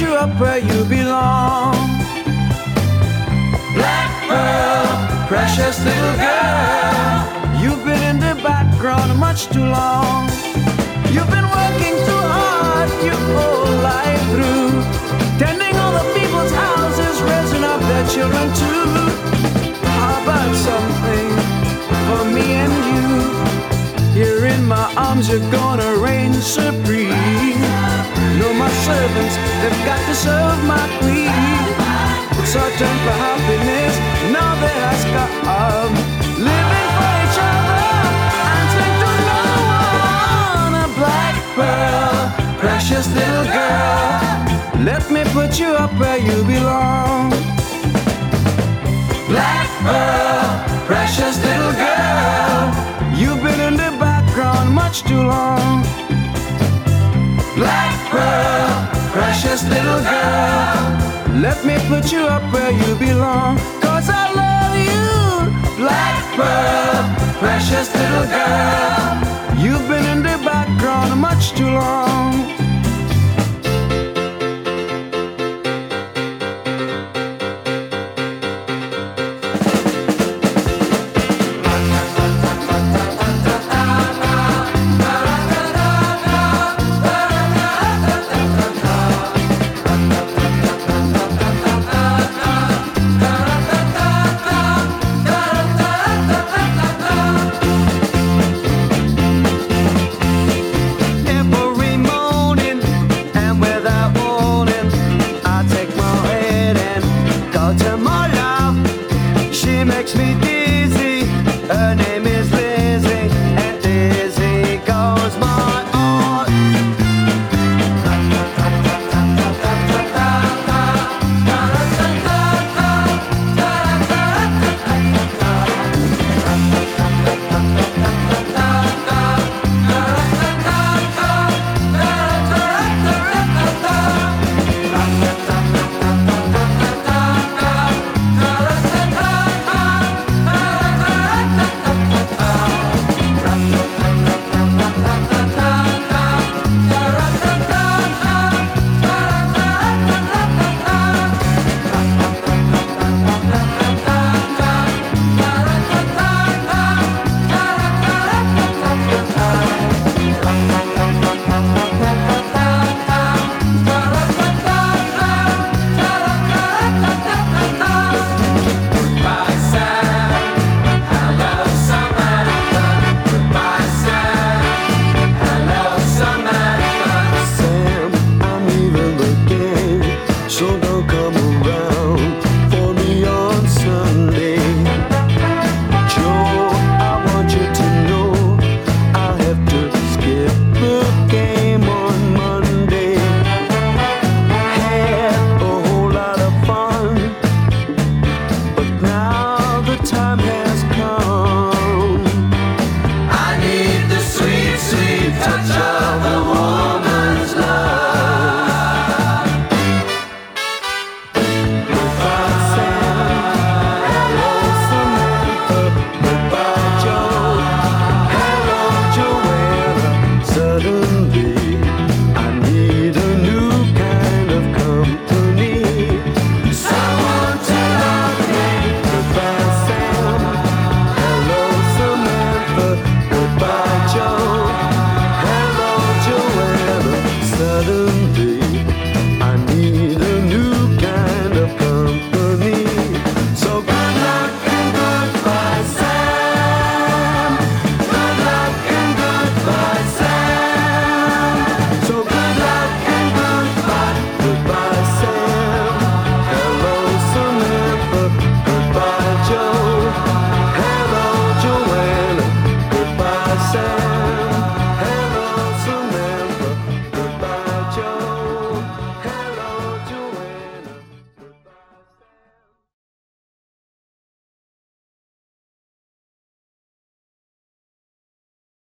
you up where you belong. Black pearl, precious little girl, you've been in the background much too long. You've been working too hard your whole life through, tending all the people's houses, raising up their children too. How about something for me and you? Here in my arms you're gonna reign supreme. No, my servants, they've got to serve my queen. Searching for happiness, now they ask come. Living for each other, answering to no one. A black pearl, precious little girl, let me put you up where you belong. Black pearl, precious little girl, you've been in the background much too long. Black pearl, precious little girl, let me put you up where you belong. 'Cause I love you, black pearl, precious little girl, you've been in the background much too long.